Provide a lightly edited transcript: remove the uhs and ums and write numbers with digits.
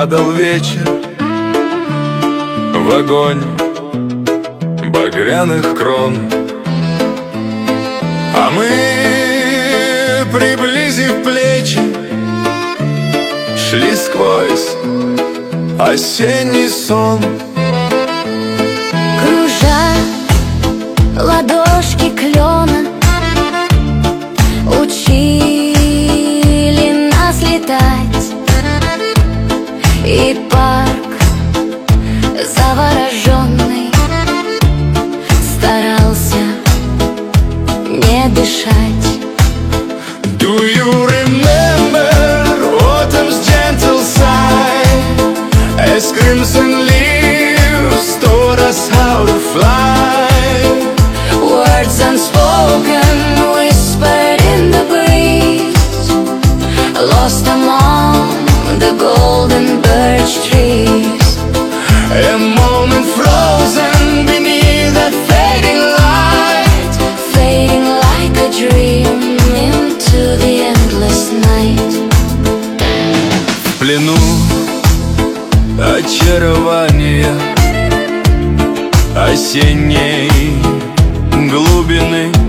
Падал вечер в огонь багряных крон, а мы, приблизив плечи, шли сквозь осенний сон. Кружа ладошки клена учили нас летать, и парк завороженный старался не дышать. Do you remember autumn's gentle sigh, as crimson leaves taught us how to fly? Words unspoken whispered in the breeze, lost among the golden birch trees. A moment frozen beneath that fading light, Fading like a dream into the endless night. в плену очарования осенней глубины.